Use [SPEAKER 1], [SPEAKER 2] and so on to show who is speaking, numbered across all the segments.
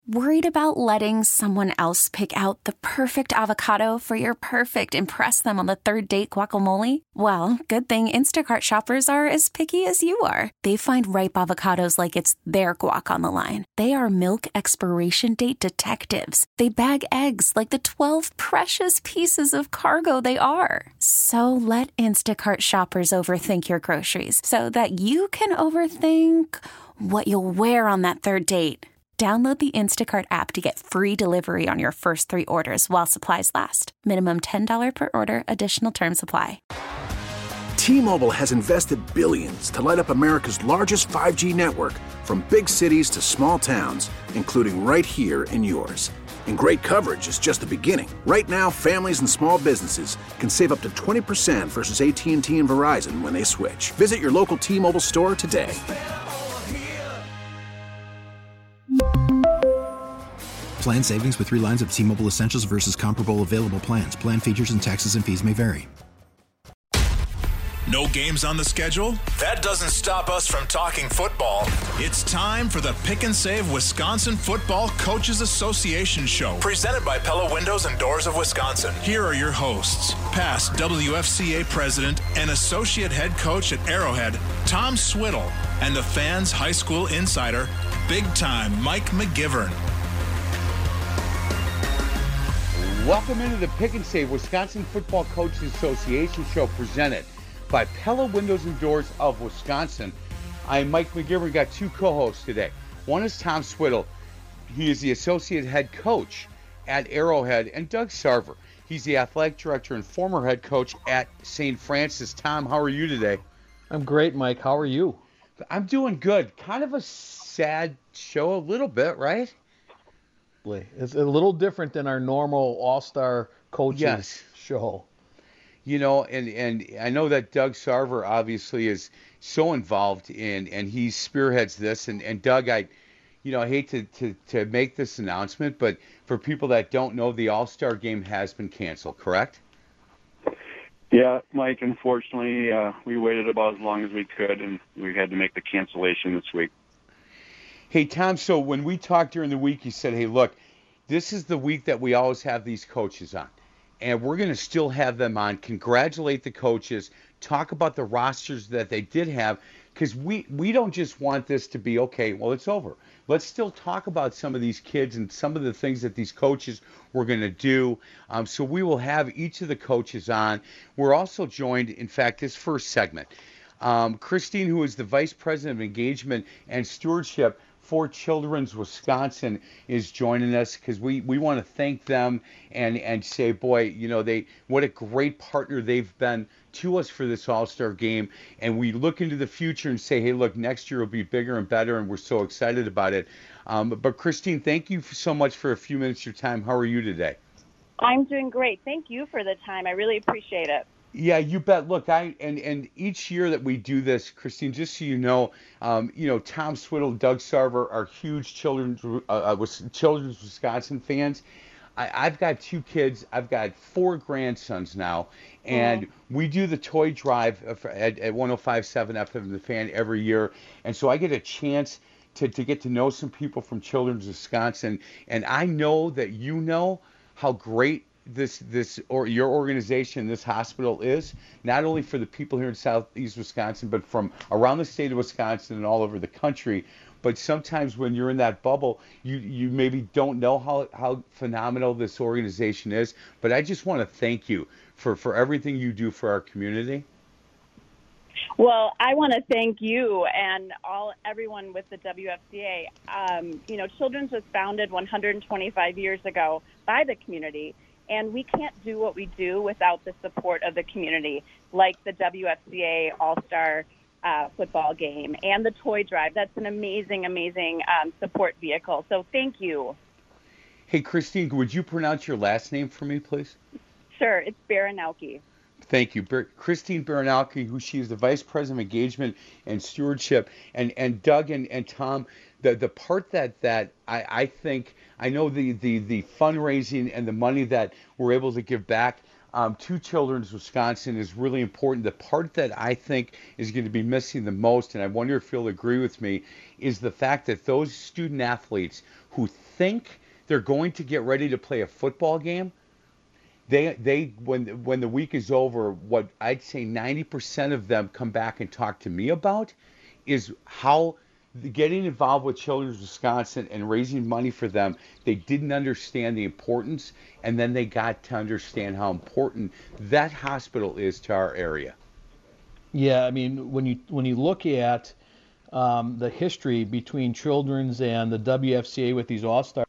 [SPEAKER 1] Worried about letting someone else pick out the perfect avocado for your perfect impress them on the third date guacamole? Well, good thing Instacart shoppers are as picky as you are. They find ripe avocados like it's their guac on the line. They are milk expiration date detectives. They bag eggs like the 12 precious pieces of cargo they are. So let Instacart shoppers overthink your groceries so that you can overthink what you'll wear on that third date. Download the Instacart app to get free delivery on your first 3 orders while supplies last. Minimum $10 per order. Additional terms apply.
[SPEAKER 2] T-Mobile has invested billions to light up America's largest 5G network, from big cities to small towns, including right here in yours. And great coverage is just the beginning. Right now, families and small businesses can save up to 20% versus AT&T and Verizon when they switch. Visit your local T-Mobile store today.
[SPEAKER 3] Plan savings with 3 lines of T-Mobile Essentials versus comparable available plans. Plan features and taxes and fees may vary.
[SPEAKER 4] No games on the schedule? That doesn't stop us from talking football. It's time for the Pick and Save Wisconsin Football Coaches Association Show, presented by Pella Windows and Doors of Wisconsin. Here are your hosts, past WFCA president and associate head coach at Arrowhead, Tom Swiddle, and the Fans High School insider, big-time Mike McGivern.
[SPEAKER 5] Welcome into the Pick and Save Wisconsin Football Coaches Association Show, presented by Pella Windows and Doors of Wisconsin. I'm Mike McGivern. Got 2 co-hosts today. One is Tom Swiddle. He is the associate head coach at Arrowhead, and Doug Sarver. He's the athletic director and former head coach at St. Francis. Tom, how are you today?
[SPEAKER 6] I'm great, Mike. How are you?
[SPEAKER 5] I'm doing good. Kind of a sad show, a little bit, right?
[SPEAKER 6] It's a little different than our normal all-star coaches show.
[SPEAKER 5] You know, and I know that Doug Sarver obviously is so involved in, and he spearheads this. And Doug, I hate to make this announcement, but for people that don't know, the All-Star game has been canceled, correct?
[SPEAKER 7] Yeah, Mike, unfortunately, we waited about as long as we could, and we had to make the cancellation this week.
[SPEAKER 5] Hey, Tom, so when we talked during the week, you said, hey, look, this is the week that we always have these coaches on, and we're going to still have them on, congratulate the coaches, talk about the rosters that they did have, because we don't just want this to be, okay, well, it's over. Let's still talk about some of these kids and some of the things that these coaches were going to do. So we will have each of the coaches on. We're also joined, in fact, this first segment, Christine, who is the Vice President of Engagement and Stewardship for Children's Wisconsin, is joining us, because we want to thank them and say, boy, what a great partner they've been to us for this All-Star game. And we look into the future and say, hey, look, next year will be bigger and better, and we're so excited about it. But Christine, thank you so much for a few minutes of your time. How are you today?
[SPEAKER 8] I'm doing great. Thank you for the time. I really appreciate it.
[SPEAKER 5] Yeah, you bet. Look, and each year that we do this, Christine, just so you know, Tom Swiddle, Doug Sarver are huge children's Wisconsin fans. I've got 2 kids. I've got 4 grandsons now, and we do the toy drive at 105.7 FM The Fan every year, and so I get a chance to get to know some people from Children's Wisconsin, and I know that you know how great your organization, this hospital is, not only for the people here in Southeast Wisconsin, but from around the state of Wisconsin and all over the country. But sometimes when you're in that bubble, you maybe don't know how phenomenal this organization is. But I just want to thank you for everything you do for our community.
[SPEAKER 8] Well, I want to thank you and everyone with the WFCA. Children's was founded 125 years ago by the community. And we can't do what we do without the support of the community, like the WFCA All-Star football game and the toy drive. That's an amazing, amazing support vehicle. So thank you.
[SPEAKER 5] Hey, Christine, would you pronounce your last name for me, please?
[SPEAKER 8] Sure. It's Baranowski.
[SPEAKER 5] Thank you. Christine Baranowski, who she is the Vice President of Engagement and Stewardship. And Doug and Tom, the part that I think, I know the fundraising and the money that we're able to give back to Children's Wisconsin is really important. The part that I think is going to be missing the most, and I wonder if you'll agree with me, is the fact that those student athletes who think they're going to get ready to play a football game, they when the week is over, what I'd say 90% of them come back and talk to me about is how getting involved with Children's Wisconsin and raising money for them, they didn't understand the importance, and then they got to understand how important that hospital is to our area.
[SPEAKER 6] Yeah, I mean, when you look at the history between Children's and the WFCA with these All-Stars,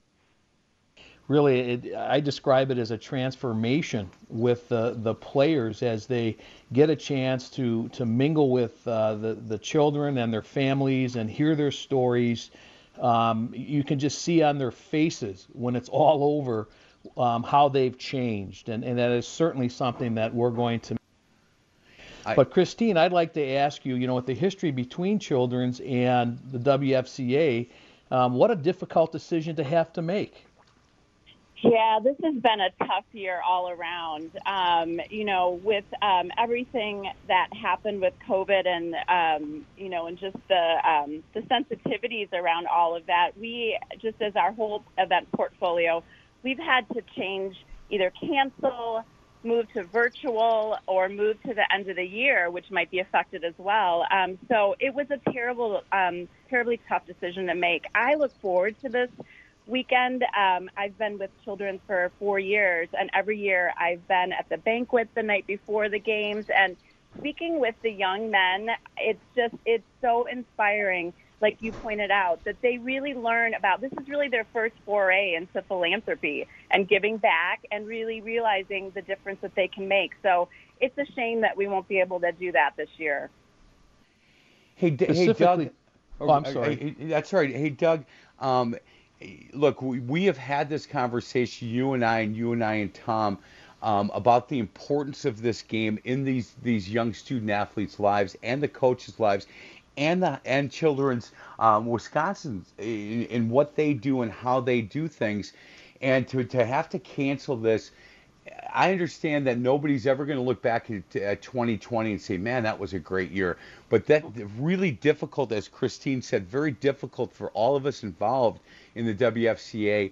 [SPEAKER 6] really, I describe it as a transformation with the players as they get a chance to mingle with the children and their families and hear their stories. You can just see on their faces when it's all over how they've changed, and that is certainly something that we're going to. But Christine, I'd like to ask you, with the history between Children's and the WFCA, what a difficult decision to have to make.
[SPEAKER 8] Yeah, this has been a tough year all around. With everything that happened with COVID and, and just the sensitivities around all of that, we, just as our whole event portfolio, we've had to change, either cancel, move to virtual, or move to the end of the year, which might be affected as well. So it was a terribly tough decision to make. I look forward to this weekend. I've been with children for 4 years, and every year I've been at the banquet the night before the games, and speaking with the young men, it's so inspiring, like you pointed out, that they really learn about, this is really their first foray into philanthropy and giving back and really realizing the difference that they can make. So it's a shame that we won't be able to do that this year.
[SPEAKER 5] Hey Doug.
[SPEAKER 6] Oh, I'm sorry.
[SPEAKER 5] That's right. Hey, Doug, look, we have had this conversation, you and I and Tom, about the importance of this game in these young student athletes' lives and the coaches' lives, and Children's Wisconsin in what they do and how they do things, and to have to cancel this. I understand that nobody's ever going to look back at 2020 and say, man, that was a great year. But that really difficult, as Christine said, very difficult for all of us involved in the WFCA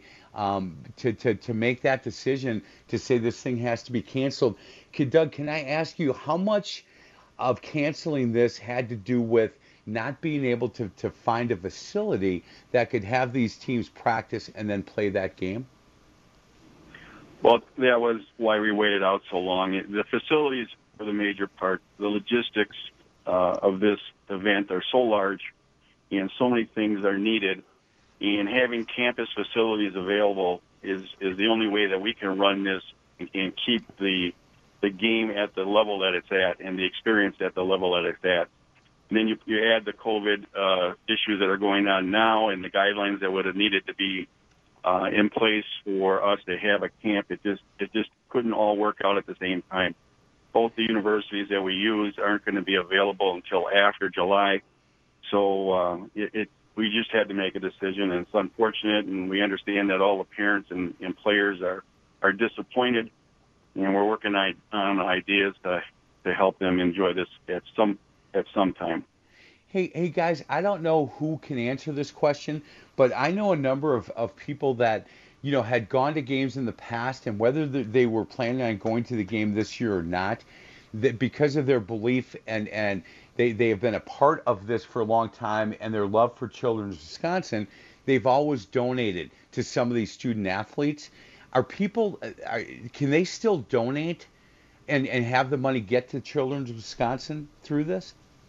[SPEAKER 5] to make that decision to say this thing has to be canceled. Doug, can I ask you how much of canceling this had to do with not being able to find a facility that could have these teams practice and then play that game?
[SPEAKER 7] Well, that was why we waited out so long. The facilities, for the major part, the logistics of this event are so large, and so many things are needed. And having campus facilities available is the only way that we can run this and keep the game at the level that it's at and the experience at the level that it's at. And then you add the COVID issues that are going on now and the guidelines that would have needed to be in place for us to have a camp. It just couldn't all work out at the same time. Both the universities that we use aren't going to be available until after July. So we just had to make a decision, and it's unfortunate, and we understand that all the parents and players are disappointed, and we're working on ideas to help them enjoy this at some time.
[SPEAKER 5] Hey guys, I don't know who can answer this question, but I know a number of people that had gone to games in the past, and whether they were planning on going to the game this year or not, that because of their belief and they have been a part of this for a long time and their love for Children's Wisconsin, they've always donated to some of these student athletes. Can they still donate and have the money get to Children's Wisconsin through this?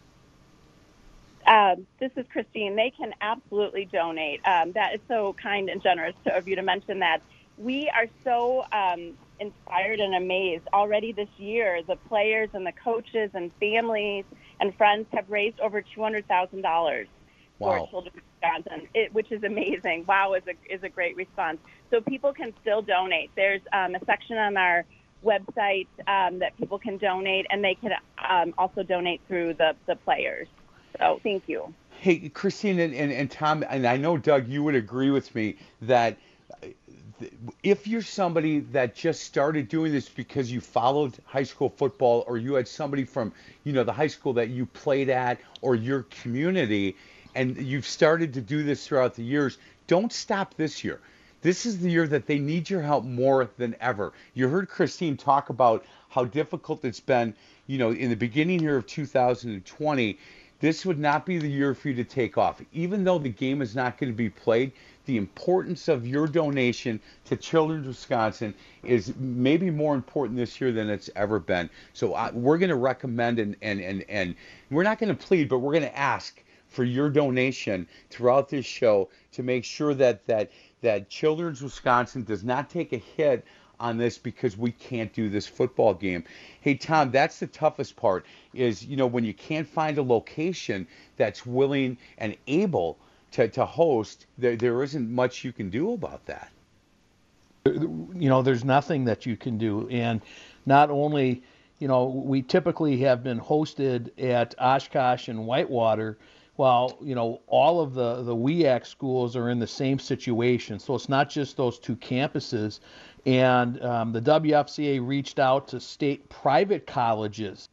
[SPEAKER 8] This is Christine. They can absolutely donate. That is so kind and generous of you to mention that. We are so inspired and amazed. Already this year, the players and the coaches and families and friends have raised over $200,000 for Children's Wisconsin, which is amazing. Wow is a great response. So people can still donate. There's a section on our website that people can donate, and they can also donate through the players. So thank you.
[SPEAKER 5] Hey, Christine and Tom, and I know, Doug, you would agree with me that if you're somebody that just started doing this because you followed high school football, or you had somebody from, the high school that you played at, or your community, and you've started to do this throughout the years, don't stop this year. This is the year that they need your help more than ever. You heard Christine talk about how difficult it's been, in the beginning here of 2020. This would not be the year for you to take off. Even though the game is not going to be played, the importance of your donation to Children's Wisconsin is maybe more important this year than it's ever been. So we're going to recommend and we're not going to plead, but we're going to ask for your donation throughout this show to make sure that Children's Wisconsin does not take a hit on this because we can't do this football game. Hey, Tom, that's the toughest part is, when you can't find a location that's willing and able to host, there isn't much you can do about that.
[SPEAKER 6] There's nothing that you can do. And not only, we typically have been hosted at Oshkosh and Whitewater, while, all of the WEAC schools are in the same situation. So it's not just those two campuses. And the WFCA reached out to state private colleges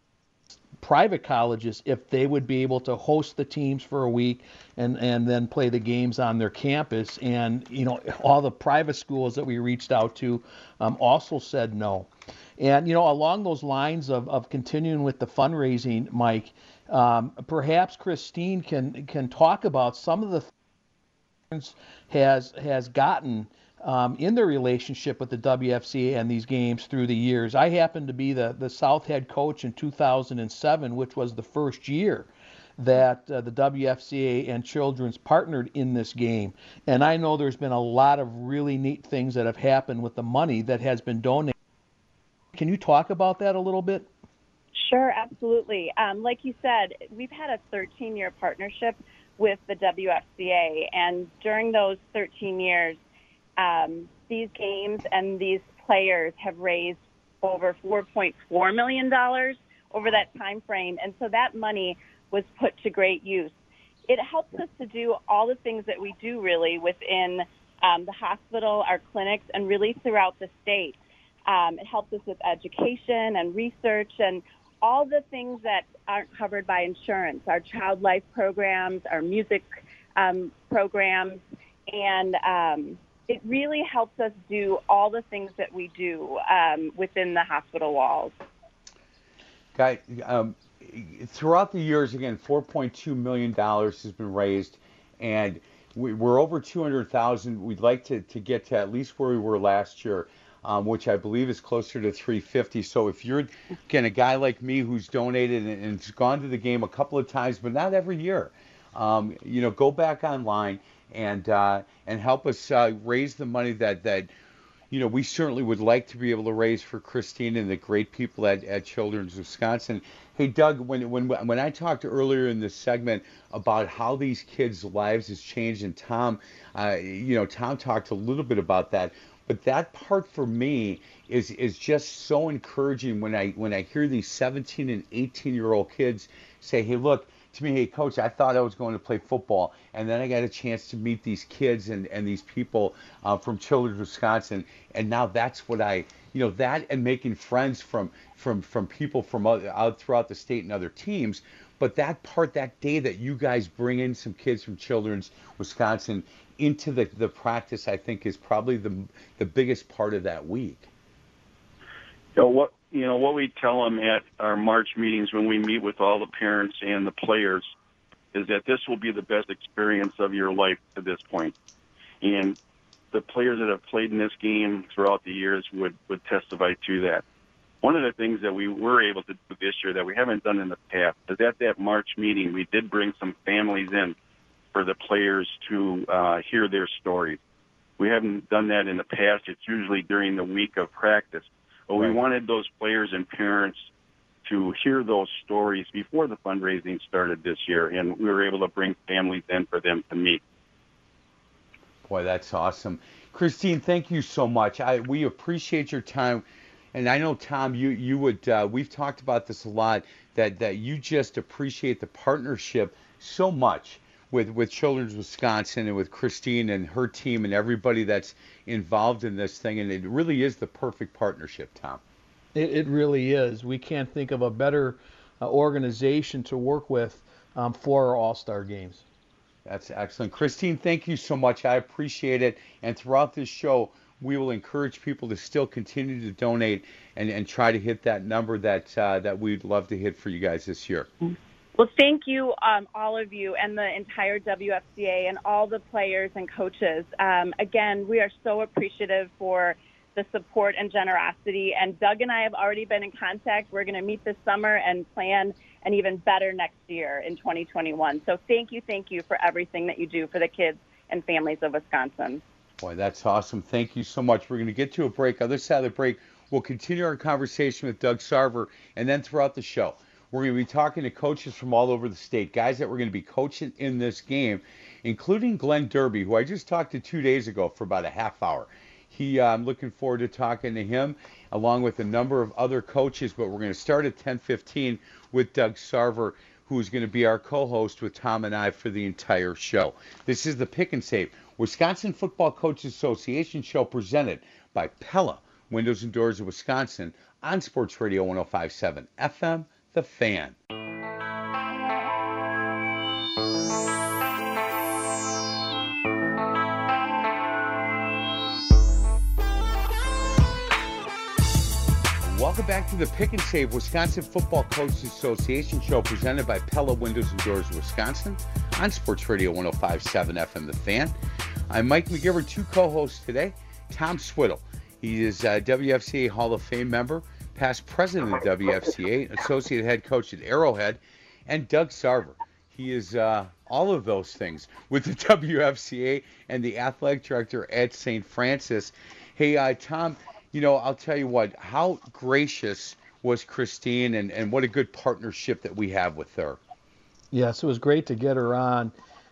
[SPEAKER 6] if they would be able to host the teams for a week and then play the games on their campus. And, all the private schools that we reached out to also said no. And, along those lines of continuing with the fundraising, Mike, perhaps Christine can talk about some of the things has gotten in their relationship with the WFCA and these games through the years. I happened to be the South head coach in 2007, which was the first year that the WFCA and Children's partnered in this game. And I know there's been a lot of really neat things that have happened with the money that has been donated. Can you talk about that a little bit?
[SPEAKER 8] Sure, absolutely. Like you said, we've had a 13-year partnership with the WFCA, and during those 13 years, these games and these players have raised over $4.4 million over that time frame, and so that money was put to great use. It helps us to do all the things that we do really within the hospital, our clinics, and really throughout the state. It helps us with education and research and all the things that aren't covered by insurance, our child life programs, our music programs, and it really helps us do all the things that we do within the hospital walls.
[SPEAKER 5] Guy, throughout the years, again, $4.2 million has been raised, and we're over 200,000. We'd like to get to at least where we were last year, which I believe is closer to 350. So if you're, again, a guy like me who's donated and has gone to the game a couple of times, but not every year, go back online and help us raise the money that we certainly would like to be able to raise for Christine and the great people at Children's Wisconsin. Hey, Doug, when I talked earlier in this segment about how these kids' lives has changed, and Tom, Tom talked a little bit about that, but that part for me is just so encouraging when I hear these 17 and 18-year-old kids say, hey, look, to me, hey, Coach, I thought I was going to play football, and then I got a chance to meet these kids and these people from Children's Wisconsin, and now that's what that and making friends from people from out throughout the state and other teams. But that day that you guys bring in some kids from Children's Wisconsin into the practice, I think is probably the biggest part of that week.
[SPEAKER 7] What we tell them at our March meetings when we meet with all the parents and the players is that this will be the best experience of your life to this point. And the players that have played in this game throughout the years would testify to that. One of the things that we were able to do this year that we haven't done in the past is at that March meeting, we did bring some families in for the players to hear their stories. We haven't done that in the past. It's usually during the week of practice. But we wanted those players and parents to hear those stories before the fundraising started this year, and we were able to bring families in for them to meet.
[SPEAKER 5] Boy, that's awesome. Christine, thank you so much. We appreciate your time. And I know, Tom, you would, we've talked about this a lot, that you just appreciate the partnership so much with Children's Wisconsin and with Christine and her team and everybody that's involved in this thing. And it really is the perfect partnership, Tom.
[SPEAKER 6] It really is. We can't think of a better organization to work with for our All-Star games.
[SPEAKER 5] That's excellent. Christine, thank you so much. I appreciate it. And throughout this show, we will encourage people to still continue to donate and try to hit that number that we'd love to hit for you guys this year.
[SPEAKER 8] Well, thank you, all of you, and the entire WFCA and all the players and coaches. Again, we are so appreciative for the support and generosity. And Doug and I have already been in contact. We're going to meet this summer and plan an even better next year in 2021. So thank you for everything that you do for the kids and families of Wisconsin.
[SPEAKER 5] Boy, that's awesome. Thank you so much. We're going to get to a break. Other side of the break, we'll continue our conversation with Doug Sarver, and then throughout the show, we're going to be talking to coaches from all over the state, guys that we're going to be coaching in this game, including Glenn Derby, who I just talked to 2 days ago for about a half hour. I'm looking forward to talking to him, along with a number of other coaches, but we're going to start at 10:15 with Doug Sarver, who's going to be our co-host with Tom and I for the entire show. This is the Pick and Save Wisconsin Football Coaches Association show presented by Pella Windows and Doors of Wisconsin on Sports Radio 105.7 FM, The Fan. Welcome back to the Pick and Save Wisconsin Football Coaches Association show presented by Pella Windows and Doors of Wisconsin on Sports Radio 105.7 FM The Fan. I'm Mike McGivern, two co-hosts today. Tom Swiddle. He is a WFCA Hall of Fame member, past president of WFCA, associate head coach at Arrowhead, and Doug Sarver. He is all of those things with the WFCA and the athletic director at St. Francis. Hey, Tom, I'll tell you what, how gracious was Christine and what a good partnership that we have with her.
[SPEAKER 6] Yes, it was great to get her on,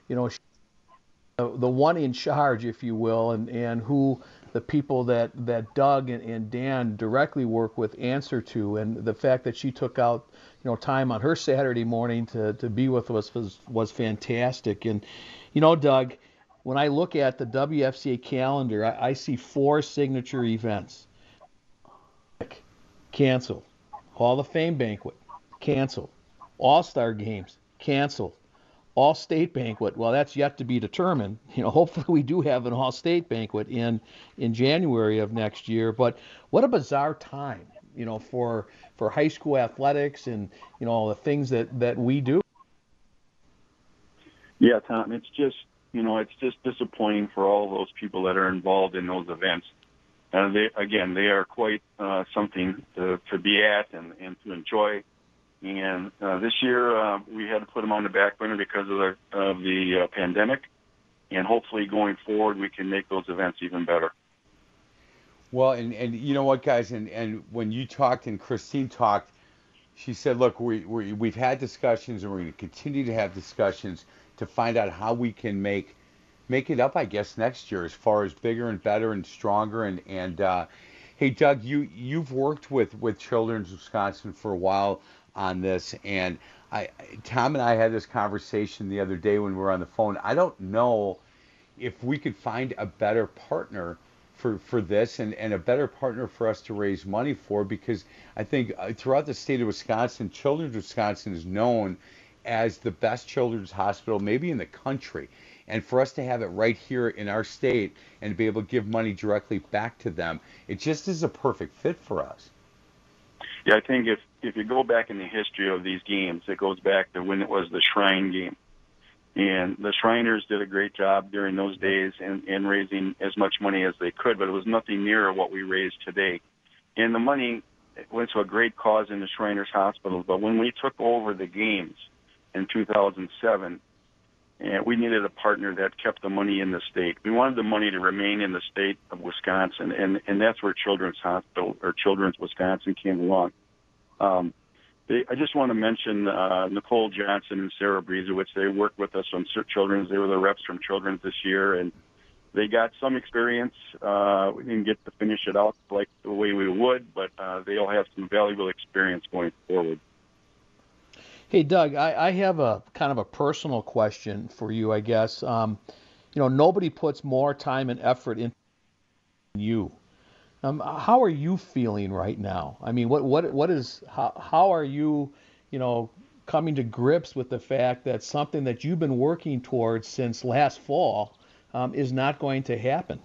[SPEAKER 6] the one in charge, if you will, and who the people that Doug and Dan directly work with answer to, and the fact that she took out, time on her Saturday morning to be with us was fantastic. And, Doug, when I look at the WFCA calendar, I see 4 signature events. Canceled. Hall of Fame banquet. Canceled. All-Star games. Canceled. All-State banquet. Well, that's yet to be determined. Hopefully we do have an All-State banquet in January of next year. But what a bizarre time, for high school athletics and, the things that we do.
[SPEAKER 7] Yeah, Tom, it's just disappointing for all those people that are involved in those events. And they are quite something to be at and to enjoy. And this year we had to put them on the back burner because of the pandemic. And hopefully going forward we can make those events even better.
[SPEAKER 5] Well, and you know what, guys, and when you talked and Christine talked, she said, look, we've had discussions and we're going to continue to have discussions to find out how we can make it up, I guess, next year as far as bigger and better and stronger. And hey, Doug, you've worked with Children's Wisconsin for a while on this, and Tom and I had this conversation the other day when we were on the phone. I don't know if we could find a better partner for this and a better partner for us to raise money for, because I think throughout the state of Wisconsin, Children's Wisconsin is known as the best children's hospital maybe in the country. And for us to have it right here in our state and to be able to give money directly back to them, it just is a perfect fit for us.
[SPEAKER 7] Yeah, I think if you go back in the history of these games, it goes back to when it was the Shrine game. And the Shriners did a great job during those days in raising as much money as they could, but it was nothing near what we raise today. And the money went to a great cause in the Shriners Hospital. But when we took over the games in 2007, and we needed a partner that kept the money in the state. We wanted the money to remain in the state of Wisconsin, and that's where Children's Hospital or Children's Wisconsin came along. I just want to mention Nicole Johnson and Sarah Briezewicz. They worked with us on Children's. They were the reps from Children's this year, and they got some experience. We didn't get to finish it out like the way we would, but they'll have some valuable experience going forward.
[SPEAKER 6] Hey, Doug, I have a kind of a personal question for you, I guess. Nobody puts more time and effort into you. How are you feeling right now? I mean, what is how are you, coming to grips with the fact that something that you've been working towards since last fall is not going to happen?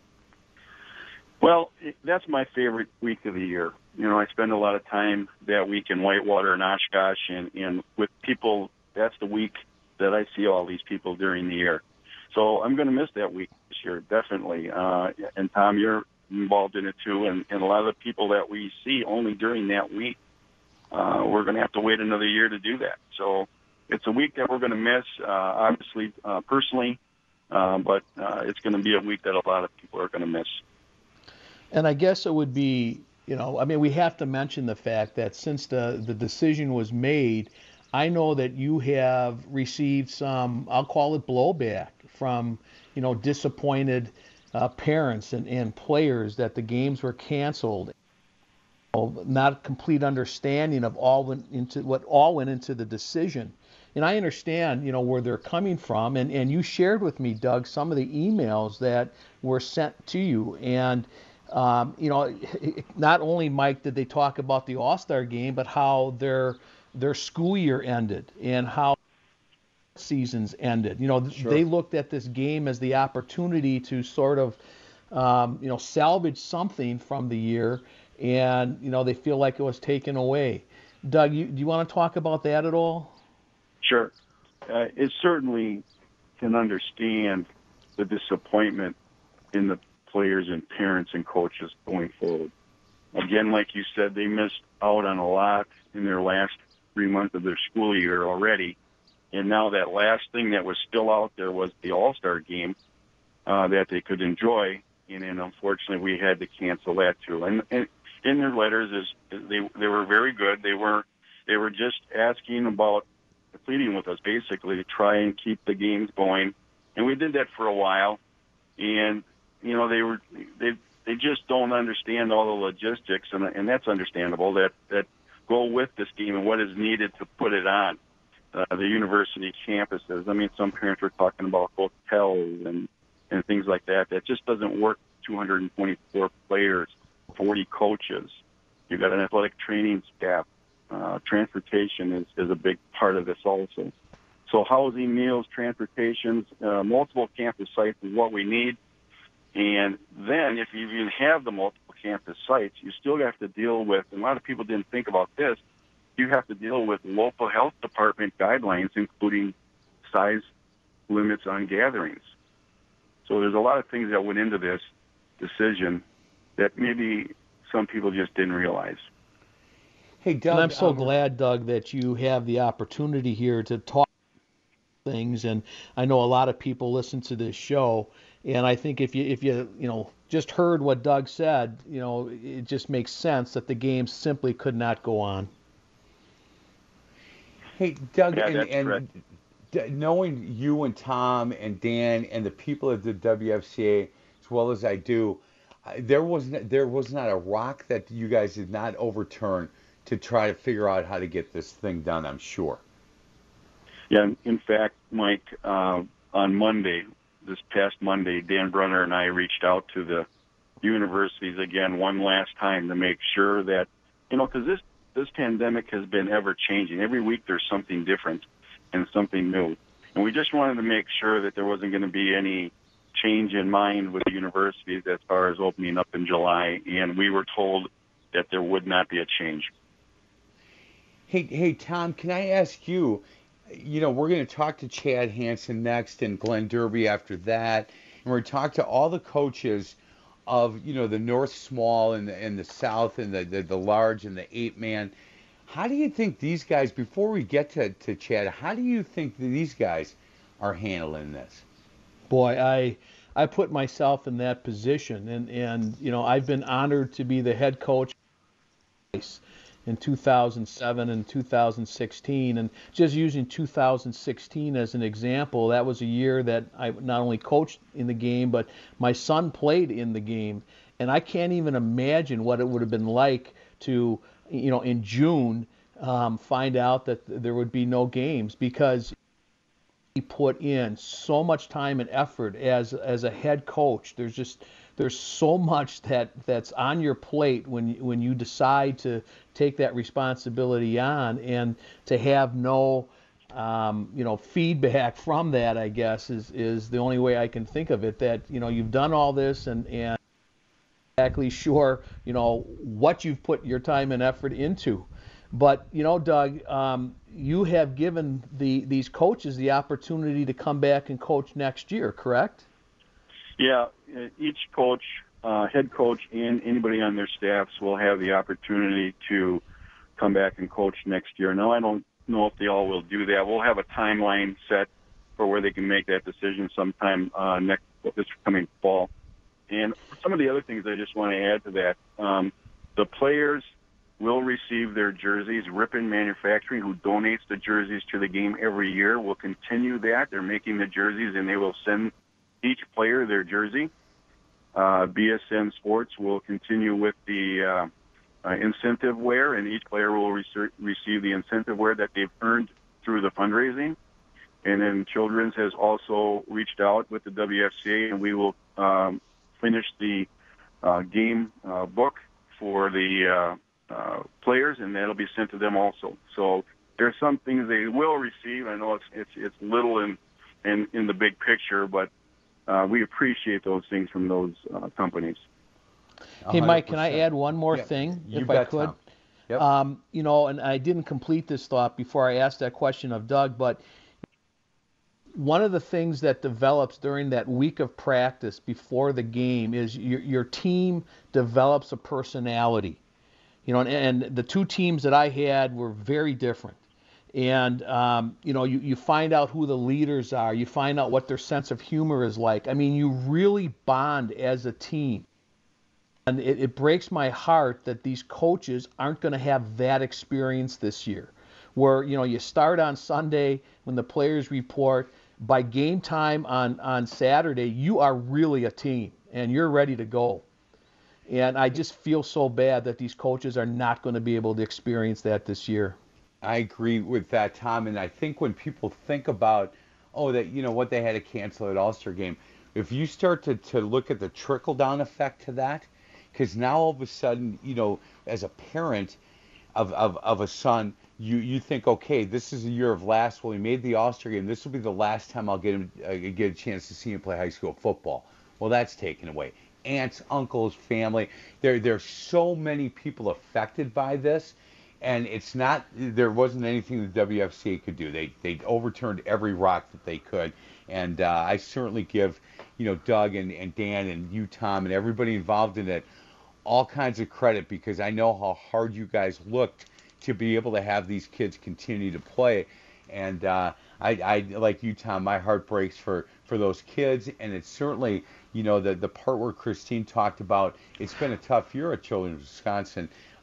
[SPEAKER 7] Well, that's my favorite week of the year. I spend a lot of time that week in Whitewater and Oshkosh, and with people. That's the week that I see all these people during the year. So I'm going to miss that week this year, definitely. And Tom, you're involved in it too, and a lot of the people that we see only during that week, we're going to have to wait another year to do that. So it's a week that we're going to miss, obviously, personally, but it's going to be a week that a lot of people are going to miss.
[SPEAKER 6] And I guess it would be, we have to mention the fact that since the decision was made, I know that you have received some, I'll call it blowback from, disappointed parents and players that the games were canceled. Not complete understanding of what all went into the decision. And I understand, where they're coming from. And you shared with me, Doug, some of the emails that were sent to you. And, not only, Mike, did they talk about the All-Star game, but how their school year ended and how seasons ended. Sure. They looked at this game as the opportunity to sort of, salvage something from the year, and, they feel like it was taken away. Doug, do you want to talk about that at all?
[SPEAKER 7] Sure. It certainly can understand the disappointment in the players and parents and coaches going forward. Again, like you said, they missed out on a lot in their last 3 months of their school year already. And now that last thing that was still out there was the All-Star game that they could enjoy. And unfortunately, we had to cancel that too. And in their letters, they were very good. They were just asking about pleading with us basically to try and keep the games going. And we did that for a while. And they just don't understand all the logistics, and that's understandable. That go with this game and what is needed to put it on. The university campuses. Some parents are talking about hotels and things like that. That just doesn't work. 224 players, 40 coaches. You've got an athletic training staff. Transportation is a big part of this also. So housing, meals, transportations, multiple campus sites is what we need. And then if you even have the multiple campus sites, you still have to deal with, and a lot of people didn't think about this, you have to deal with local health department guidelines, including size limits on gatherings. So there's a lot of things that went into this decision that maybe some people just didn't realize.
[SPEAKER 6] Hey, Doug, and I'm so glad, Doug, that you have the opportunity here to talk things. And I know a lot of people listen to this show, and I think if you just heard what Doug said, it just makes sense that the game simply could not go on.
[SPEAKER 5] Hey, Doug,
[SPEAKER 7] yeah,
[SPEAKER 5] and knowing you and Tom and Dan and the people at the WFCA as well as I do, there was not a rock that you guys did not overturn to try to figure out how to get this thing done, I'm sure.
[SPEAKER 7] Yeah, in fact, Mike, on Monday, this past Monday, Dan Brunner and I reached out to the universities again one last time to make sure that, because this pandemic has been ever-changing. Every week there's something different and something new. And we just wanted to make sure that there wasn't going to be any change in mind with the universities as far as opening up in July, and we were told that there would not be a change.
[SPEAKER 5] Hey, Tom, can I ask you, we're going to talk to Chad Hansen next and Glenn Derby after that, and we're going to talk to all the coaches of, the North Small and the South and the large and the 8-man. How do you think these guys, before we get to Chad, how do you think these guys are handling this?
[SPEAKER 6] Boy, I put myself in that position, and I've been honored to be the head coach in 2007 and 2016, and just using 2016 as an example, that was a year that I not only coached in the game, but my son played in the game, and I can't even imagine what it would have been like to, in June, find out that there would be no games, because he put in so much time and effort as a head coach. There's there's so much that's on your plate when you decide to take that responsibility on, and to have no feedback from that, I guess, is the only way I can think of it. That you've done all this and exactly sure what you've put your time and effort into. But Doug, you have given these coaches the opportunity to come back and coach next year, correct?
[SPEAKER 7] Yeah, each coach, head coach, and anybody on their staffs will have the opportunity to come back and coach next year. Now, I don't know if they all will do that. We'll have a timeline set for where they can make that decision sometime this coming fall. And some of the other things I just want to add to that, the players will receive their jerseys. Ripon Manufacturing, who donates the jerseys to the game every year, will continue that. They're making the jerseys, and they will send each player their jersey. BSN Sports will continue with the incentive wear, and each player will receive the incentive wear that they've earned through the fundraising. And then Children's has also reached out with the WFCA, and we will finish the game book for the players, and that'll be sent to them also. So there's some things they will receive. I know it's little in the big picture, but we appreciate those things from those companies.
[SPEAKER 6] Hey, Mike, can I add one more thing, if I could?
[SPEAKER 5] Yep.
[SPEAKER 6] And I didn't complete this thought before I asked that question of Doug, but one of the things that develops during that week of practice before the game is your team develops a personality. And the two teams that I had were very different. And, you find out who the leaders are. You find out what their sense of humor is like. I mean, you really bond as a team. And it breaks my heart that these coaches aren't going to have that experience this year, where, you start on Sunday when the players report. By game time on Saturday, you are really a team, and you're ready to go. And I just feel so bad that these coaches are not going to be able to experience that this year.
[SPEAKER 5] I agree with that, Tom. And I think when people think about, what they had to cancel at All-Star game, if you start to look at the trickle-down effect to that, because now all of a sudden, as a parent of a son, you think, okay, this is a year of last. Well, he made the All-Star game. This will be the last time I'll get a chance to see him play high school football. Well, that's taken away. Aunts, uncles, family. There's so many people affected by this, and there wasn't anything the WFCA could do. They overturned every rock that they could, and I certainly give Doug and Dan and you, Tom, and everybody involved in it all kinds of credit, because I know how hard you guys looked to be able to have these kids continue to play. And I like you, Tom, my heart breaks for those kids. And it's certainly, the part where Christine talked about, it's been a tough year at Children's Wisconsin.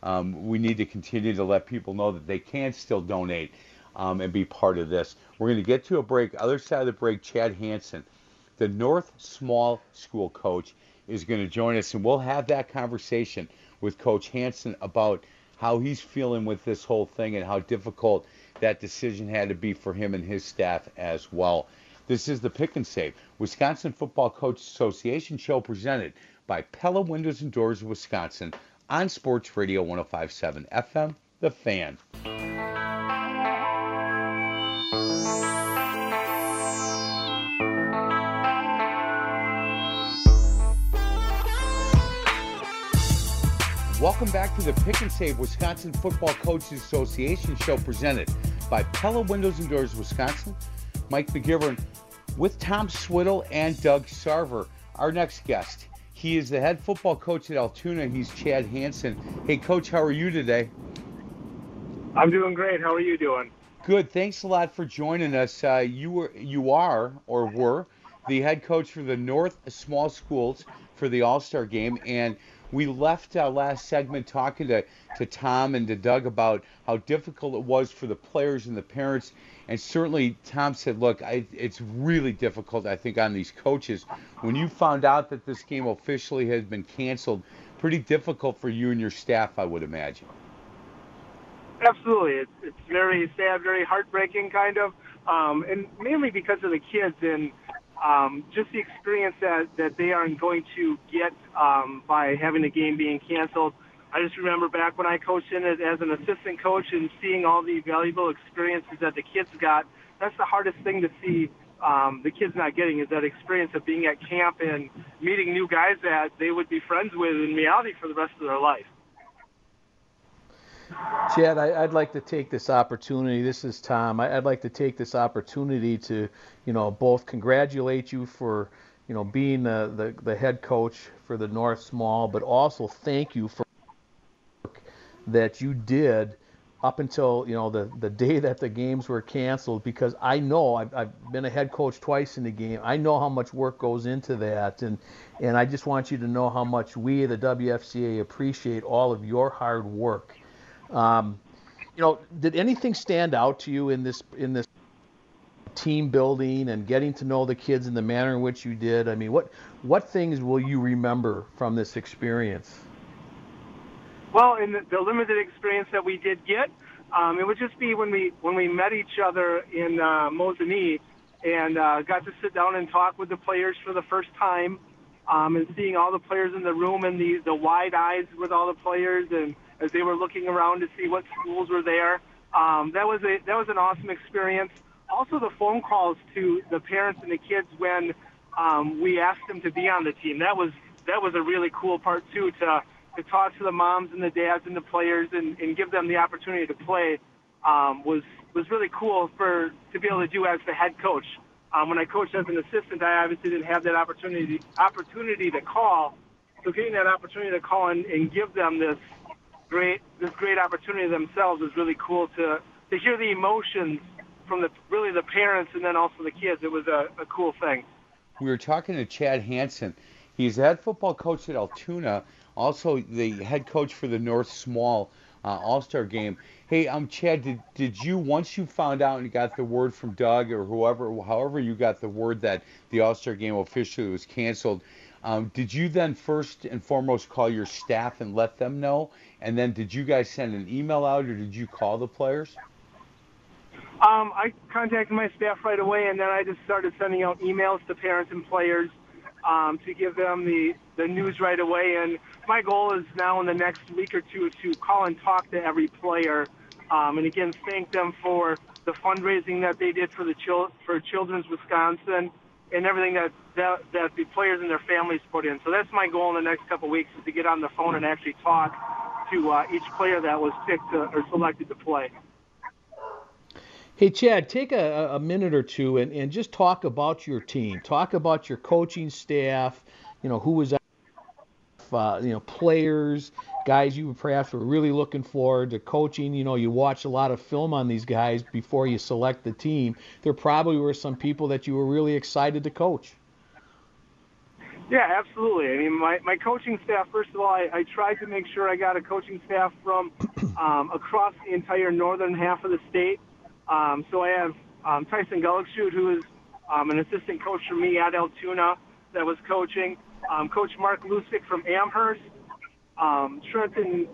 [SPEAKER 5] We need to continue to let people know that they can still donate and be part of this. We're going to get to a break. Other side of the break, Chad Hansen, the North Small School coach, is going to join us, and we'll have that conversation with Coach Hansen about how he's feeling with this whole thing and how difficult that decision had to be for him and his staff as well. This is the Pick and Save Wisconsin Football Coach Association show, presented by Pella Windows and Doors of Wisconsin on Sports Radio 105.7 FM, The Fan. Welcome back to the Pick and Save Wisconsin Football Coaches Association show, presented by Pella Windows and Doors of Wisconsin. Mike McGivern with Tom Swiddle and Doug Sarver. Our next guest, he is the head football coach at Altoona. He's Chad Hansen. Hey, Coach, how are you today?
[SPEAKER 9] I'm doing great. How are you doing?
[SPEAKER 5] Good. Thanks a lot for joining us. You were the head coach for the North Small Schools for the All-Star game, and we left last segment talking to Tom and to Doug about how difficult it was for the players and the parents. And certainly Tom said, look, it's really difficult, I think, on these coaches. When you found out that this game officially has been canceled, pretty difficult for you and your staff, I would imagine.
[SPEAKER 9] Absolutely. It's very sad, very heartbreaking, kind of, and mainly because of the kids. And just the experience that they are going to get by having a game being canceled. I just remember back when I coached in it as an assistant coach and seeing all the valuable experiences that the kids got. That's the hardest thing to see the kids not getting, is that experience of being at camp and meeting new guys that they would be friends with in reality for the rest of their life.
[SPEAKER 6] Chad, I'd like to take this opportunity. This is Tom. I'd like to take this opportunity to, both congratulate you for, being the head coach for the North Small, but also thank you for the work that you did up until, the day that the games were canceled, because I know I've been a head coach twice in the game. I know how much work goes into that, and I just want you to know how much we, the WFCA, appreciate all of your hard work. Did anything stand out to you in this team building and getting to know the kids in the manner in which you did? I mean, what things will you remember from this experience?
[SPEAKER 9] Well, in the limited experience that we did get, it would just be when we met each other in Mosinee and got to sit down and talk with the players for the first time, and seeing all the players in the room and the wide eyes with all the players, and as they were looking around to see what schools were there. That was an awesome experience. Also, the phone calls to the parents and the kids when we asked them to be on the team. That was a really cool part too, to talk to the moms and the dads and the players and give them the opportunity to play. Was really cool to be able to do as the head coach. When I coached as an assistant, I obviously didn't have that opportunity to call. So getting that opportunity to call and give them this great opportunity themselves is really cool to hear the emotions from the parents and then also the kids. It was a cool thing.
[SPEAKER 5] We were talking to Chad Hansen. He's the head football coach at Altoona, also the head coach for the North Small All-Star game. Hey, Chad, did you, once you found out and you got the word from Doug or however you got the word that the All-Star game officially was canceled, did you then first and foremost call your staff and let them know? And then did you guys send an email out or did you call the players?
[SPEAKER 9] I contacted my staff right away, and then I just started sending out emails to parents and players to give them the news right away. And my goal is now in the next week or two to call and talk to every player, and again thank them for the fundraising that they did for Children's Wisconsin and everything that the players and their families put in. So that's my goal in the next couple of weeks, is to get on the phone and actually talk to each player that was picked or selected to play.
[SPEAKER 6] Hey, Chad, take a minute or two and just talk about your team. Talk about your coaching staff, who was players, guys you perhaps were really looking forward to coaching. You watch a lot of film on these guys before you select the team. There probably were some people that you were really excited to coach.
[SPEAKER 9] Yeah, absolutely. I mean, my coaching staff, first of all, I tried to make sure I got a coaching staff from across the entire northern half of the state. So I have Tyson Gullickshoot, who is an assistant coach for me at Altoona that was coaching. Coach Mark Lusick from Amherst. Trenton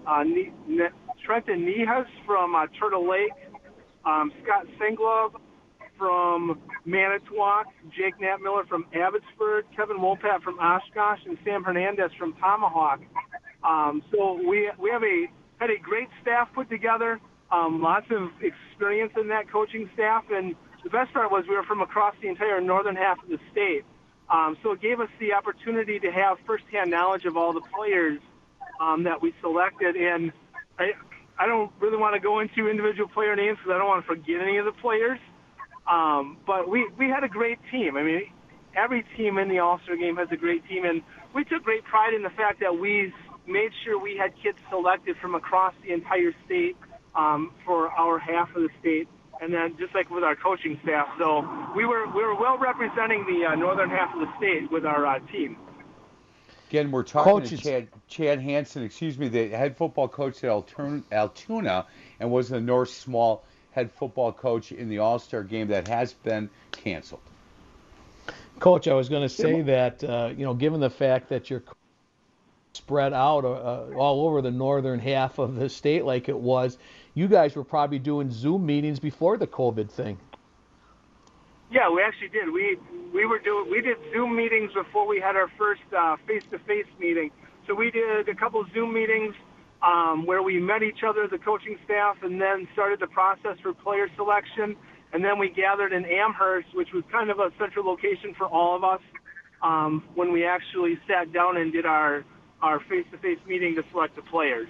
[SPEAKER 9] Nihas from Turtle Lake. Scott Singlove from Manitowoc. Jake Knapp-Miller from Abbotsford. Kevin Wolpat from Oshkosh. And Sam Hernandez from Tomahawk. So we had a great staff put together. Lots of experience in that coaching staff, and the best part was we were from across the entire northern half of the state. So it gave us the opportunity to have firsthand knowledge of all the players that we selected. And I don't really want to go into individual player names because I don't want to forget any of the players. But we had a great team. I mean, every team in the All-Star game has a great team, and we took great pride in the fact that we made sure we had kids selected from across the entire state for our half of the state, and then just like with our coaching staff. So we were well representing the northern half of the state with our team.
[SPEAKER 5] Again, we're talking to Chad Hansen, the head football coach at Altoona, and was the North Small head football coach in the All-Star game that has been canceled.
[SPEAKER 6] Coach, I was going to say that, given the fact that you're spread out all over the northern half of the state like it was, you guys were probably doing Zoom meetings before the COVID thing.
[SPEAKER 9] Yeah, we actually did. We did Zoom meetings before we had our first face-to-face meeting. So we did a couple of Zoom meetings where we met each other, the coaching staff, and then started the process for player selection. And then we gathered in Amherst, which was kind of a central location for all of us, when we actually sat down and did our face-to-face meeting to select the players.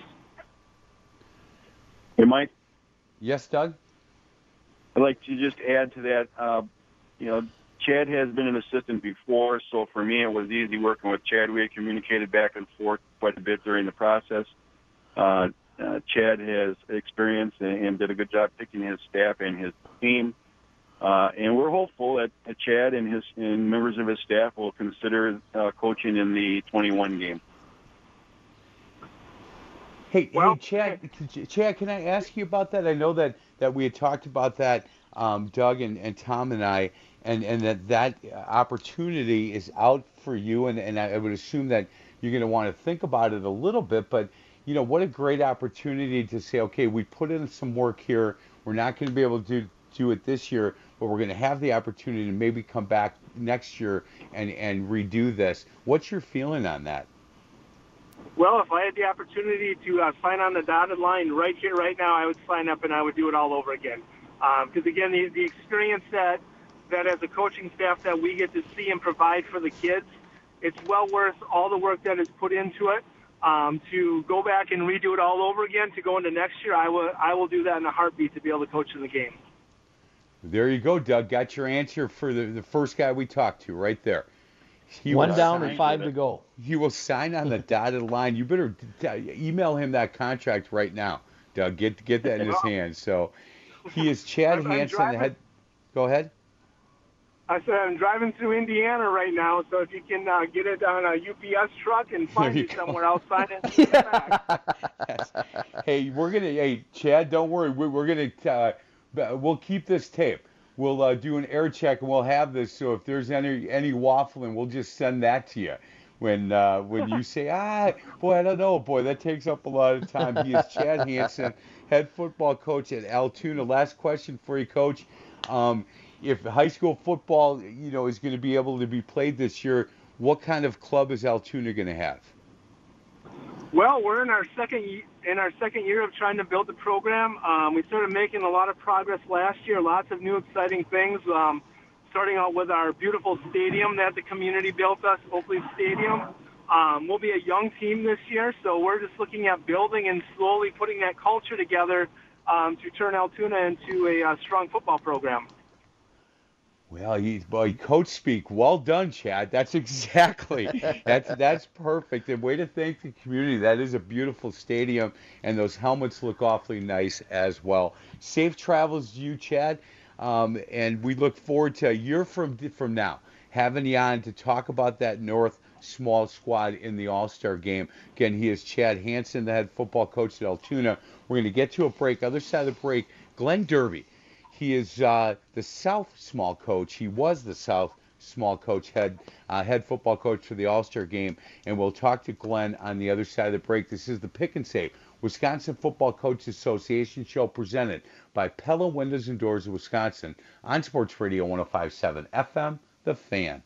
[SPEAKER 7] Hey, Mike?
[SPEAKER 5] Yes, Doug?
[SPEAKER 7] I'd like to just add to that. Chad has been an assistant before, so for me it was easy working with Chad. We had communicated back and forth quite a bit during the process. Chad has experience and did a good job picking his staff and his team. And we're hopeful that Chad and members of his staff will consider coaching in the 21 game.
[SPEAKER 5] Hey, Chad, can I ask you about that? I know that we had talked about that, Doug and Tom and I, and that opportunity is out for you, and I would assume that you're going to want to think about it a little bit, but, what a great opportunity to say, okay, we put in some work here. We're not going to be able to do it this year, but we're going to have the opportunity to maybe come back next year and redo this. What's your feeling on that?
[SPEAKER 9] Well, if I had the opportunity to sign on the dotted line right here, right now, I would sign up and I would do it all over again. Because, again, the experience that as a coaching staff that we get to see and provide for the kids, it's well worth all the work that is put into it. To go back and redo it all over again, to go into next year, I will do that in a heartbeat to be able to coach in the game.
[SPEAKER 5] There you go, Doug. Got your answer for the first guy we talked to right there.
[SPEAKER 6] One down and 5 to go.
[SPEAKER 5] He will sign on the dotted line. You better email him that contract right now, Doug. Get that in his hands. So he is Chad Hansen. Go ahead.
[SPEAKER 9] I said I'm driving through Indiana right now, so if you can get it on a UPS truck and find it somewhere else, sign it.
[SPEAKER 5] Yes. Hey, Chad, don't worry. We're gonna we'll keep this tape. We'll do an air check and we'll have this. So if there's any waffling, we'll just send that to you. When you say, boy, I don't know, boy, that takes up a lot of time. He is Chad Hansen, head football coach at Altoona. Last question for you, Coach. If high school football, is going to be able to be played this year, what kind of club is Altoona going to have?
[SPEAKER 9] Well, we're in our second year of trying to build the program. We started making a lot of progress last year. Lots of new exciting things. Starting out with our beautiful stadium that the community built us, Oakley Stadium. We'll be a young team this year, so we're just looking at building and slowly putting that culture together to turn Altoona into a strong football program.
[SPEAKER 5] Well, coach speak. Well done, Chad. That's exactly. That's perfect. And way to thank the community. That is a beautiful stadium, and those helmets look awfully nice as well. Safe travels to you, Chad. And we look forward to a year from now having you on to talk about that North small squad in the All-Star game. Again, he is Chad Hansen, the head football coach at Altoona. We're going to get to a break. Other side of the break, Glenn Derby. He is the South small coach. He was the South small coach, head football coach for the All-Star game. And we'll talk to Glenn on the other side of the break. This is the Pick and Save Wisconsin Football Coaches Association show presented by Pella Windows and Doors of Wisconsin on Sports Radio 105.7 FM, The Fan.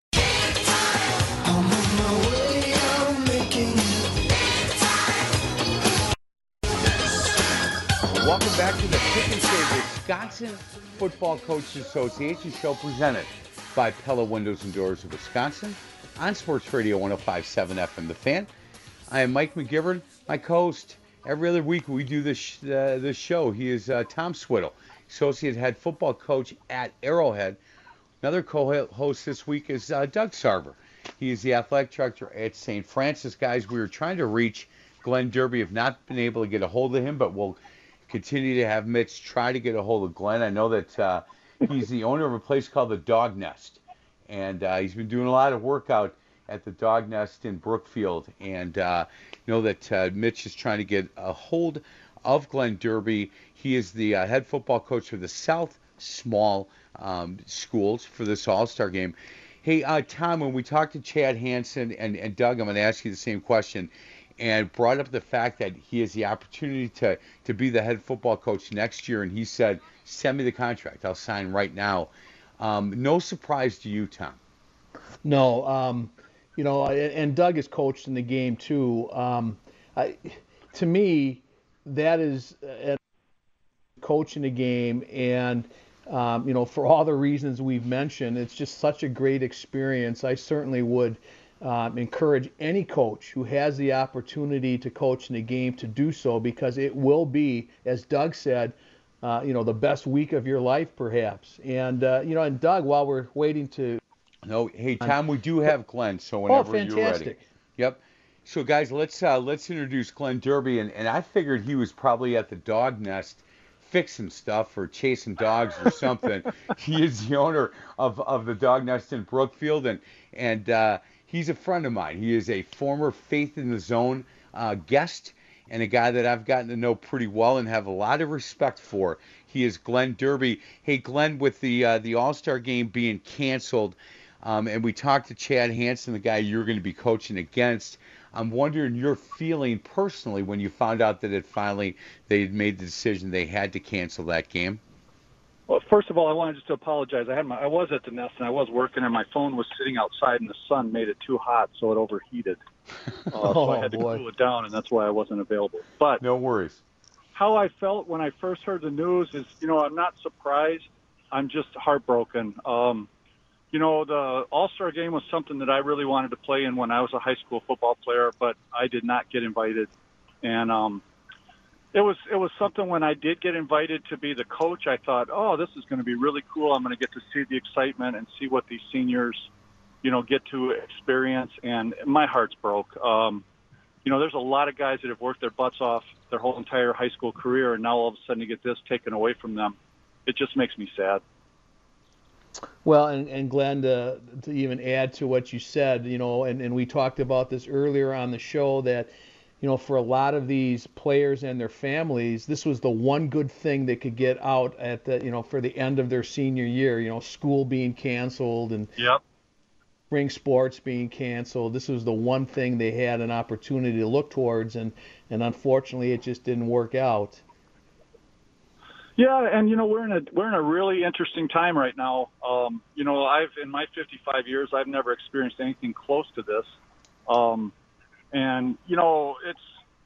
[SPEAKER 5] Welcome back to the Pick and Save Wisconsin Football Coaches Association show presented by Pella Windows and Doors of Wisconsin on Sports Radio 105.7 FM, The Fan. I am Mike McGivern, my co-host. Every other week we do this show. He is Tom Swiddle, associate head football coach at Arrowhead. Another co-host this week is Doug Sarver. He is the athletic director at St. Francis. Guys, we were trying to reach Glenn Derby. Have not been able to get a hold of him, but we'll continue to have Mitch try to get a hold of Glenn. I know that he's the owner of a place called the Dog Nest, and he's been doing a lot of work out at the Dog Nest in Brookfield, and know that Mitch is trying to get a hold of Glenn Derby. He is the head football coach for the South Small schools for this All-Star game. Hey, Tom, when we talked to Chad Hansen and Doug, I'm going to ask you the same question, and brought up the fact that he has the opportunity to be the head football coach next year, and he said, send me the contract. I'll sign right now. No surprise to you, Tom.
[SPEAKER 6] No, and Doug has coached in the game too. To me, that is coaching the game, and for all the reasons we've mentioned, it's just such a great experience. I certainly would encourage any coach who has the opportunity to coach in the game to do so, because it will be, as Doug said, the best week of your life, perhaps. And and Doug, while we're waiting to.
[SPEAKER 5] No, hey Tom, we do have Glenn, so whenever you're ready. Yep. So guys, let's introduce Glenn Derby, and I figured he was probably at the dog nest fixing stuff or chasing dogs or something. He is the owner of the dog nest in Brookfield, and he's a friend of mine. He is a former Faith in the Zone guest, and a guy that I've gotten to know pretty well and have a lot of respect for. He is Glenn Derby. Hey Glenn, with the All-Star game being canceled, and we talked to Chad Hansen, the guy you're going to be coaching against. I'm wondering your feeling personally when you found out that they had made the decision they had to cancel that game.
[SPEAKER 10] Well, first of all, I wanted just to apologize. I was at the nest and I was working, and my phone was sitting outside, and the sun made it too hot, so it overheated. So I had to cool it down, and that's why I wasn't available. But
[SPEAKER 5] no worries.
[SPEAKER 10] How I felt when I first heard the news is, I'm not surprised. I'm just heartbroken. The All-Star game was something that I really wanted to play in when I was a high school football player, but I did not get invited. And it was something when I did get invited to be the coach, I thought, oh, this is going to be really cool. I'm going to get to see the excitement and see what these seniors, get to experience. And my heart's broke. There's a lot of guys that have worked their butts off their whole entire high school career, and now all of a sudden you get this taken away from them. It just makes me sad.
[SPEAKER 6] Well, and Glenn, to even add to what you said, and we talked about this earlier on the show, that, for a lot of these players and their families, this was the one good thing they could get out at the, for the end of their senior year, school being canceled and spring sports being canceled. This was the one thing they had an opportunity to look towards, and unfortunately it just didn't work out.
[SPEAKER 10] Yeah, and we're in a really interesting time right now. I've in my 55 years, I've never experienced anything close to this. It's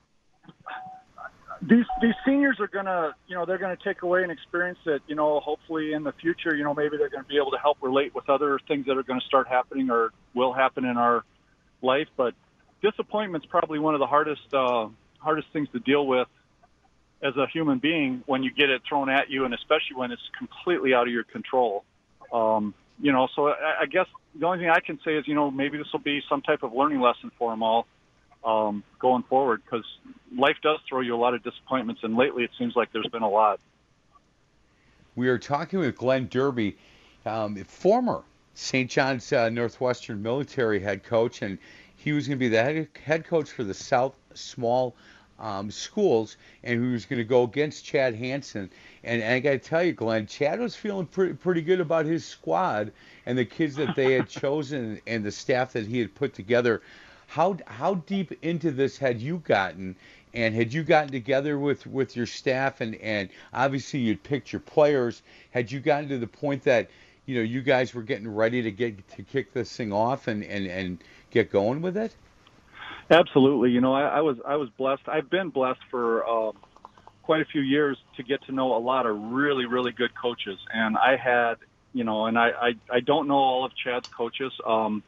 [SPEAKER 10] these seniors are gonna, they're gonna take away an experience that, hopefully in the future, maybe they're gonna be able to help relate with other things that are gonna start happening or will happen in our life. But disappointment's probably one of the hardest things to deal with as a human being when you get it thrown at you, and especially when it's completely out of your control. So I guess the only thing I can say is, maybe this will be some type of learning lesson for them all going forward, because life does throw you a lot of disappointments, and lately it seems like there's been a lot.
[SPEAKER 5] We are talking with Glenn Derby, former St. John's Northwestern military head coach, and he was going to be the head coach for the South Small schools, and he was going to go against Chad Hansen. And I got to tell you, Glenn, Chad was feeling pretty good about his squad and the kids that they had chosen and the staff that he had put together. How deep into this had you gotten, and had you gotten together with your staff, and obviously you'd picked your players? Had you gotten to the point that you guys were getting ready to kick this thing off and get going with it?
[SPEAKER 10] Absolutely. I was blessed. I've been blessed for quite a few years to get to know a lot of really, really good coaches. And I had, and I don't know all of Chad's coaches. And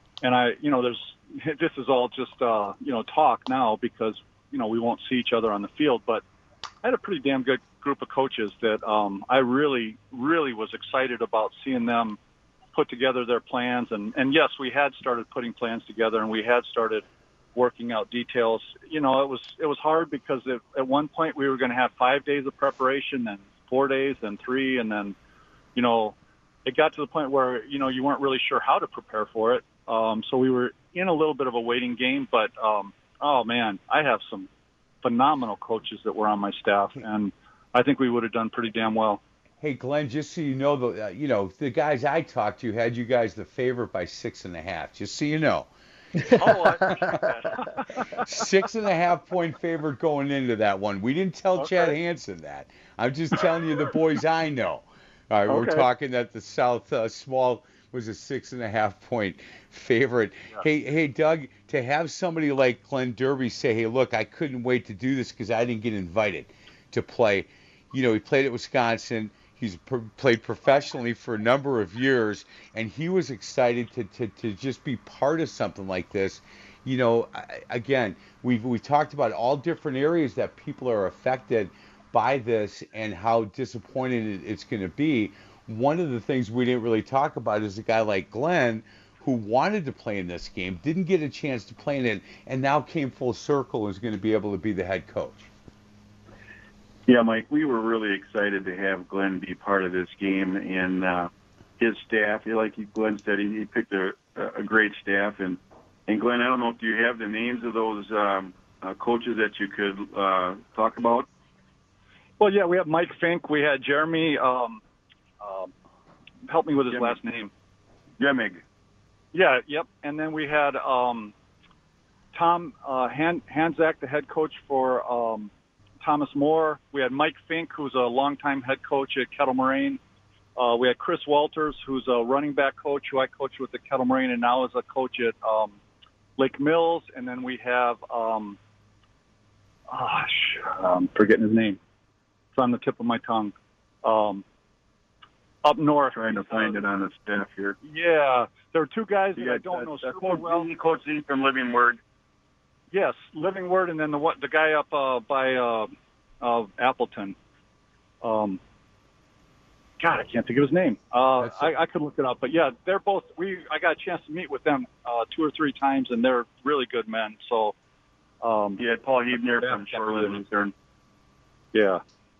[SPEAKER 10] this is all just, talk now because, we won't see each other on the field. But I had a pretty damn good group of coaches that I really, really was excited about seeing them put together their plans. And yes, we had started putting plans together, and we had started working out details. It was hard because at one point we were going to have 5 days of preparation, then 4 days, then 3, and then, it got to the point where, you weren't really sure how to prepare for it. So we were in a little bit of a waiting game, but, oh man, I have some phenomenal coaches that were on my staff, and I think we would have done pretty damn well.
[SPEAKER 5] Hey, Glenn, just so you know, the guys I talked to had you guys the favorite by 6.5, just so you know.
[SPEAKER 10] Oh, I appreciate that.
[SPEAKER 5] 6.5 point favorite going into that one. We didn't tell Chad Hansen that. I'm just telling you the boys I know. All right, we're
[SPEAKER 10] Okay.
[SPEAKER 5] talking that the South Small was a 6.5-point favorite.
[SPEAKER 10] Yeah.
[SPEAKER 5] Hey, Doug, to have somebody like Glenn Derby say, "Hey, look, I couldn't wait to do this because I didn't get invited to play." You know, he played at Wisconsin. He's played professionally for a number of years, and he was excited to just be part of something like this. You know, again, we've talked about all different areas that people are affected by this and how disappointed it's going to be. One of the things we didn't really talk about is a guy like Glenn who wanted to play in this game, didn't get a chance to play in it, and now came full circle and is going to be able to be the head coach.
[SPEAKER 7] Yeah, Mike, we were really excited to have Glenn be part of this game, and his staff, like Glenn said, he picked a great staff. And Glenn, I don't know if you have the names of those coaches that you could talk about.
[SPEAKER 10] Well, yeah, we have Mike Fink. We had Jeremy. Help me with his last name.
[SPEAKER 7] Jemig.
[SPEAKER 10] Yeah, yep. And then we had Tom Hanzak, the head coach for Thomas More. We had Mike Fink, who's a longtime head coach at Kettle Moraine. We had Chris Walters, who's a running back coach who I coached with at Kettle Moraine and now is a coach at Lake Mills. And then we have, I'm forgetting his name. It's on the tip of my tongue. Up north.
[SPEAKER 7] Trying to find it on the staff here.
[SPEAKER 10] Yeah, there are two guys that I don't know super well.
[SPEAKER 7] Coach Z from Living Word.
[SPEAKER 10] Yes, Living Word, and then the guy up by Appleton. God, I can't think of his name. I could look it up, but yeah, they're both. I got a chance to meet with them 2 or 3 times, and they're really good men. So,
[SPEAKER 7] yeah, Paul Hebner from Shoreland Lutheran.
[SPEAKER 10] Yeah.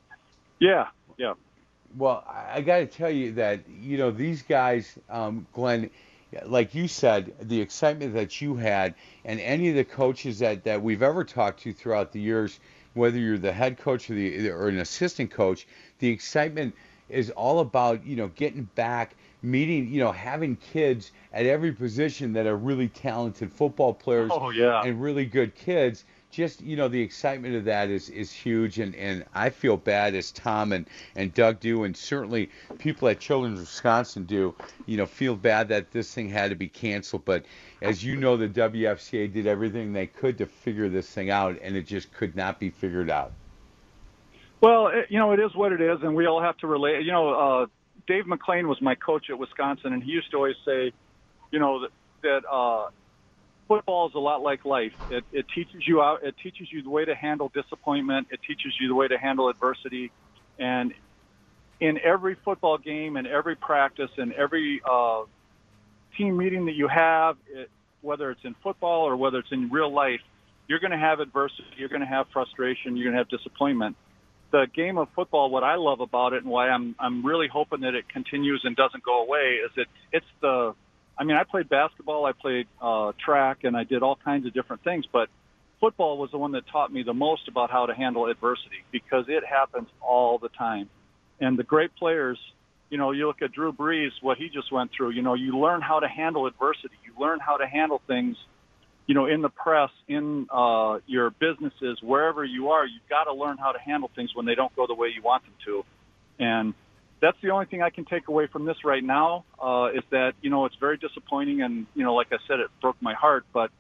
[SPEAKER 5] Well, I got to tell you that, you know, these guys, Glenn, like you said, the excitement that you had, and any of the coaches that we've ever talked to throughout the years, whether you're the head coach or an assistant coach, the excitement is all about, you know, getting back, meeting, you know, having kids at every position that are really talented football players and really good kids. Just, you know, the excitement of that is huge, and I feel bad as Tom and Doug do, and certainly people at Children's Wisconsin do, you know, feel bad that this thing had to be canceled. But as you know, the WFCA did everything they could to figure this thing out, and it just could not be figured out.
[SPEAKER 10] Well, you know, it is what it is, and we all have to relate. You know, Dave McLean was my coach at Wisconsin, and he used to always say, you know, that football is a lot like life. It teaches you out. It teaches you the way to handle disappointment. It teaches you the way to handle adversity. And in every football game and every practice and every team meeting that you have, whether it's in football or whether it's in real life, you're going to have adversity. You're going to have frustration. You're going to have disappointment. The game of football, what I love about it and why I'm really hoping that it continues and doesn't go away is that it's the – I mean, I played basketball, I played track, and I did all kinds of different things, but football was the one that taught me the most about how to handle adversity because it happens all the time. And the great players, you know, you look at Drew Brees, what he just went through, you know, you learn how to handle adversity. You learn how to handle things, you know, in the press, in your businesses, wherever you are. You've got to learn how to handle things when they don't go the way you want them to. And that's the only thing I can take away from this right now is that, you know, it's very disappointing. And, you know, like I said, it broke my heart. But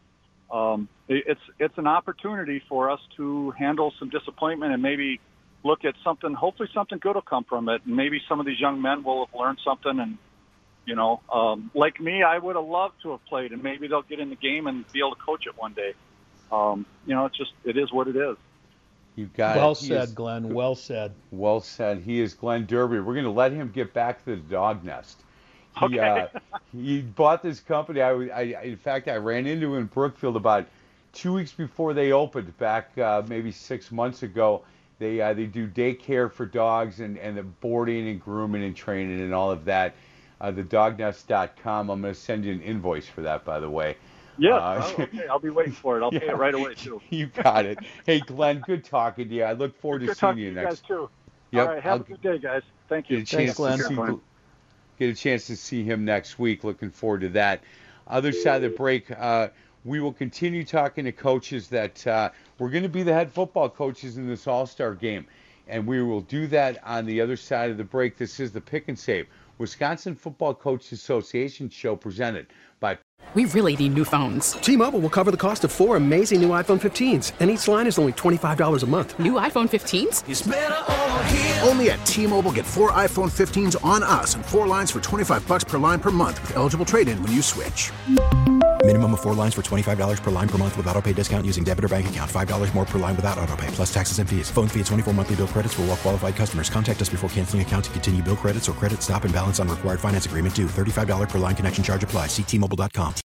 [SPEAKER 10] it's an opportunity for us to handle some disappointment and maybe look at something. Hopefully something good will come from it. And maybe some of these young men will have learned something. And, you know, like me, I would have loved to have played. And maybe they'll get in the game and be able to coach it one day. You know, it is what it is.
[SPEAKER 5] You got
[SPEAKER 6] well
[SPEAKER 5] it.
[SPEAKER 6] said, Glenn. Well said.
[SPEAKER 5] Well said. He is Glenn Derby. We're going to let him get back to the dog nest. He bought this company. In fact, I ran into him in Brookfield about 2 weeks before they opened, back maybe 6 months ago. They do daycare for dogs and the boarding and grooming and training and all of that. TheDogNest.com. I'm going to send you an invoice for that, by the way.
[SPEAKER 10] Yeah, okay. I'll be waiting for it. I'll pay it right away, too.
[SPEAKER 5] You got it. Hey, Glenn, good talking to you. I look forward to seeing you next.
[SPEAKER 10] Good talking to you guys, too.
[SPEAKER 5] Yep.
[SPEAKER 10] All right, have a good day, guys. Thank you.
[SPEAKER 6] Thanks, Glenn.
[SPEAKER 5] Get a chance to see him next week. Looking forward to that. Other side of the break, we will continue talking to coaches that we're going to be the head football coaches in this All-Star game. And we will do that on the other side of the break. This is the Pick and Save, Wisconsin Football Coaches Association show presented by...
[SPEAKER 11] We really need new phones.
[SPEAKER 12] T-Mobile will cover the cost of 4 amazing new iPhone 15s, and each line is only $25 a month.
[SPEAKER 11] New iPhone 15s?
[SPEAKER 2] It's better over here. Only at T-Mobile, get 4 iPhone 15s on us and 4 lines for $25 per line per month with eligible trade-in when you switch.
[SPEAKER 3] Minimum of 4 lines for $25 per line per month with autopay discount using debit or bank account. $5 more per line without autopay, plus taxes and fees. Phone fee at 24 monthly bill credits for well-qualified customers. Contact us before canceling account to continue bill credits or credit stop and balance on required finance agreement due. $35 per line connection charge applies. See T-Mobile.com.